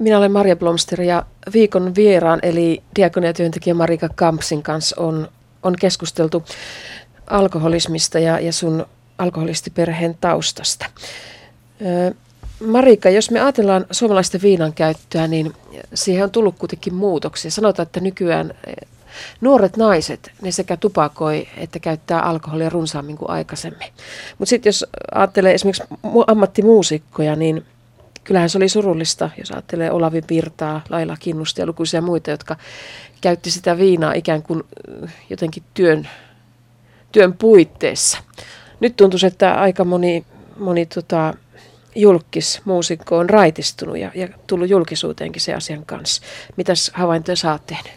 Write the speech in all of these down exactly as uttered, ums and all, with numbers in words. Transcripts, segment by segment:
Minä olen Marja Blomster ja viikon vieraan eli diakoniatyöntekijä Marika Kampsin kanssa on, on keskusteltu alkoholismista ja, ja sun alkoholistiperheen taustasta. Ö, Marika, jos me ajatellaan suomalaisten viinan käyttöä, niin siihen on tullut kuitenkin muutoksia. Sanotaan, että nykyään nuoret naiset, ne sekä tupakoi että käyttää alkoholia runsaammin kuin aikaisemmin. Mutta sitten jos ajattelee esimerkiksi ammattimuusikkoja, niin kyllähän se oli surullista, jos ajattelee Olavi Virtaa, Laila Kinnusta ja lukuisia muita, jotka käytti sitä viinaa ikään kuin jotenkin työn, työn puitteissa. Nyt tuntuu, että aika moni, moni tota, julkismuusikko on raitistunut ja, ja tullut julkisuuteenkin sen asian kanssa. Mitäs havaintoja sä oot tehnyt?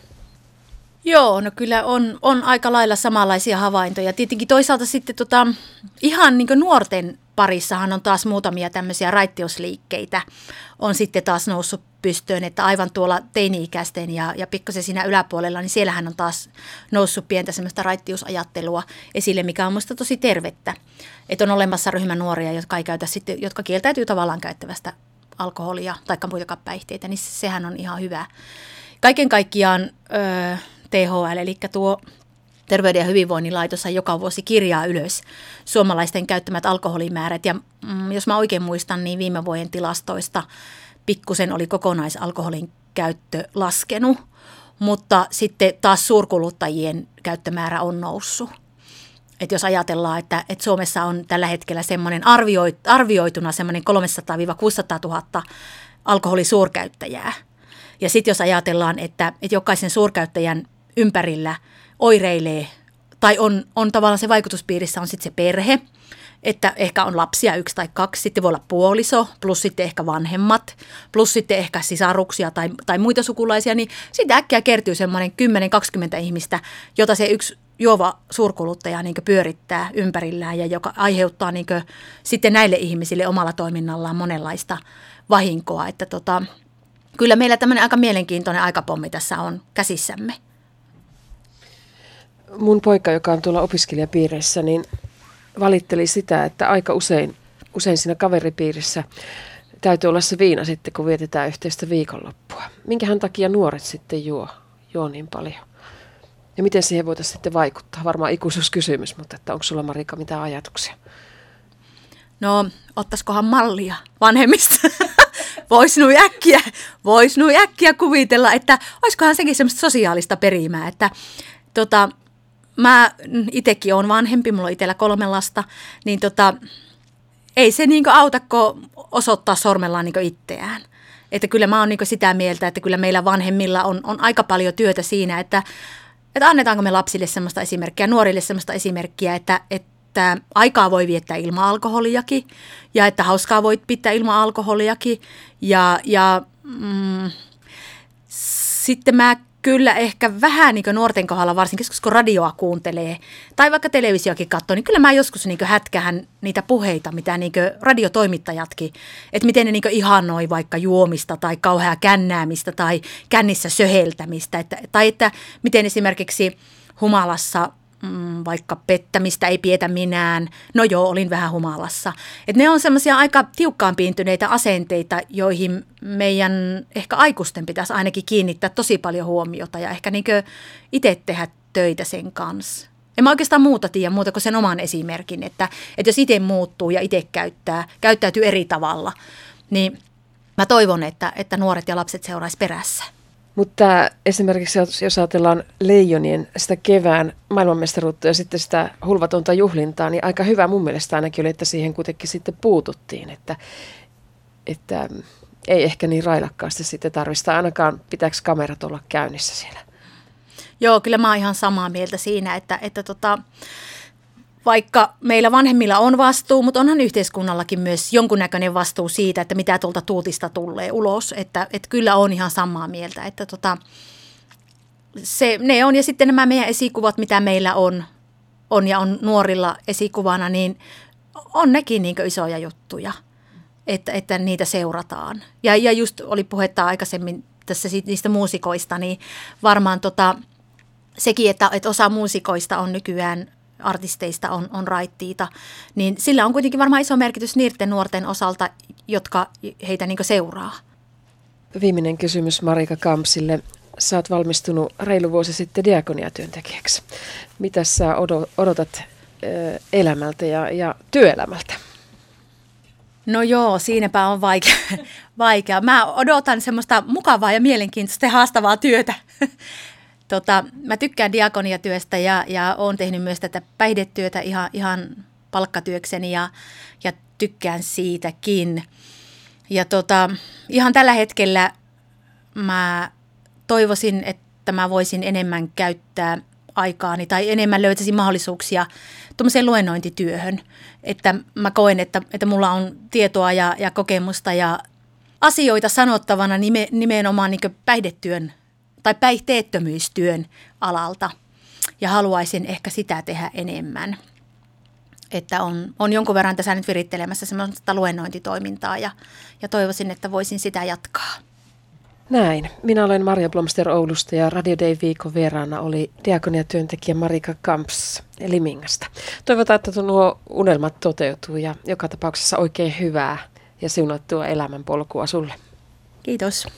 Joo, no kyllä on, on aika lailla samanlaisia havaintoja. Tietenkin toisaalta sitten tota, ihan niin kuin nuorten parissahan on taas muutamia tämmöisiä raittiusliikkeitä on sitten taas noussut pystyyn, että aivan tuolla teini-ikäisten ja, ja pikkasen siinä yläpuolella, niin siellähän on taas noussut pientä semmoista raittiusajattelua esille, mikä on minusta tosi tervettä. Että on olemassa ryhmä nuoria, jotka, ei käytä sitten, jotka kieltäytyy tavallaan käyttävästä alkoholia tai muitakaan päihteitä, niin sehän on ihan hyvä. Kaiken kaikkiaan öö, T H L, eli tuo Terveyden ja hyvinvoinnin laitos joka vuosi kirjaa ylös suomalaisten käyttämät alkoholimäärät. Ja mm, jos mä oikein muistan, niin viime vuoden tilastoista pikkusen oli kokonaisalkoholin käyttö laskenut, mutta sitten taas suurkuluttajien käyttömäärä on noussut. Et jos ajatellaan, että, että Suomessa on tällä hetkellä semmoinen arvioit, arvioituna semmoinen kolmesataa kuusisataa tuhatta alkoholisuurkäyttäjää. Ja sitten jos ajatellaan, että, että jokaisen suurkäyttäjän ympärillä oireilee, tai on, on tavallaan se vaikutuspiirissä on sitten se perhe, että ehkä on lapsia yksi tai kaksi, sitten voi olla puoliso, plus sitten ehkä vanhemmat, plus sitten ehkä sisaruksia tai, tai muita sukulaisia, niin sitten äkkiä kertyy semmoinen kymmenen kaksikymmentä ihmistä, jota se yksi juova suurkuluttaja niin kuin pyörittää ympärillään ja joka aiheuttaa niin kuin sitten näille ihmisille omalla toiminnallaan monenlaista vahinkoa, että tota, kyllä meillä tämmöinen aika mielenkiintoinen aikapommi tässä on käsissämme. Mun poika, joka on tuolla opiskelijapiirissä, niin valitteli sitä, että aika usein, usein siinä kaveripiirissä täytyy olla se viina sitten, kun vietetään yhteistä viikonloppua. Minkähän takia nuoret sitten juo, juo niin paljon? Ja miten siihen voitaisiin sitten vaikuttaa? Varmaan ikuisuuskysymys, mutta että onko sulla, Marika, mitään ajatuksia? No, ottaisikohan mallia vanhemmista? Voisi nui äkkiä, vois nui äkkiä kuvitella, että olisikohan sekin semmoista sosiaalista perimää, että tota, mä itsekin olen vanhempi, mulla on itsellä kolme lasta, niin tota, ei se niinku auta, kun osoittaa sormellaan niinku itseään. Että kyllä mä oon niinku sitä mieltä, että kyllä meillä vanhemmilla on, on aika paljon työtä siinä, että, että annetaanko me lapsille semmoista esimerkkiä, nuorille semmoista esimerkkiä, että, että aikaa voi viettää ilman alkoholiakin ja että hauskaa voi pitää ilman alkoholiakin. Ja, ja mm, sitten mä kyllä ehkä vähän niin kuin nuorten kohdalla, varsinkin kun radioa kuuntelee tai vaikka televisiokin katsoo, niin kyllä mä joskus niin kuin hätkähän niitä puheita, mitä niin kuin radiotoimittajatkin, että miten ne niin kuin ihannoi vaikka juomista tai kauheaa kännäämistä tai kännissä söheltämistä. Että, tai että miten esimerkiksi humalassa mm, vaikka pettämistä ei pietä minään. No joo, olin vähän humalassa. Että ne on semmoisia aika tiukkaan piintyneitä asenteita, joihin meidän ehkä aikuisten pitäisi ainakin kiinnittää tosi paljon huomiota ja ehkä niinkö itse tehdä töitä sen kanssa. En mä oikeastaan muuta tiedä muuta kuin sen oman esimerkin, että, että jos itse muuttuu ja itse käyttää, käyttäytyy eri tavalla, niin mä toivon, että, että nuoret ja lapset seuraisi perässä. Mutta esimerkiksi jos ajatellaan Leijonien sitä kevään maailmanmestaruutta ja sitten sitä hulvatonta juhlintaa, niin aika hyvä mun mielestä ainakin oli, että siihen kuitenkin sitten puututtiin, että, että ei ehkä niin railakkaasti sitten tarvista, ainakaan pitääkö kamerat olla käynnissä siellä. Joo, kyllä mä oon ihan samaa mieltä siinä, että, että tota, vaikka meillä vanhemmilla on vastuu, mutta onhan yhteiskunnallakin myös jonkunnäköinen vastuu siitä, että mitä tuolta tuutista tulee ulos. Että, että kyllä on ihan samaa mieltä, että tota, se, ne on ja sitten nämä meidän esikuvat, mitä meillä on, on ja on nuorilla esikuvana, niin on nekin niin kuin isoja juttuja, että, että niitä seurataan. Ja, ja just oli puhetta aikaisemmin tässä niistä muusikoista, niin varmaan tota, sekin, että, että osa muusikoista on nykyään artisteista on, on raittiita, niin sillä on kuitenkin varmaan iso merkitys niiden nuorten osalta, jotka heitä niin kuin seuraa. Viimeinen kysymys Marika Kampsille. Sä oot valmistunut reilu vuosi sitten diakoniatyöntekijäksi. Mitä sä odotat elämältä ja, ja työelämältä? No joo, siinäpä on vaikea. vaikea. Mä odotan semmoista mukavaa ja mielenkiintoista ja haastavaa työtä. Tota, mä tykkään diakoniatyöstä ja, ja oon tehnyt myös tätä päihdetyötä ihan, ihan palkkatyökseni ja, ja tykkään siitäkin. Ja tota, ihan tällä hetkellä mä toivoisin, että mä voisin enemmän käyttää aikaani tai enemmän löytäisin mahdollisuuksia tuommoiseen luennointityöhön. Että mä koen, että, että mulla on tietoa ja, ja kokemusta ja asioita sanottavana nime, nimenomaan niin kuin päihdetyön tai päihteettömyystyön alalta. Ja haluaisin ehkä sitä tehdä enemmän. Että on, on jonkun verran tässä nyt virittelemässä semmoista luennointitoimintaa ja, ja toivoisin, että voisin sitä jatkaa. Näin. Minä olen Marja Blomster Oulusta ja Radio Day viikon vieraana oli diakoniatyöntekijä Marika Kamps Limingasta. Toivotaan, että nuo unelmat toteutuu ja joka tapauksessa oikein hyvää ja siunattua elämänpolkua sulle. Kiitos.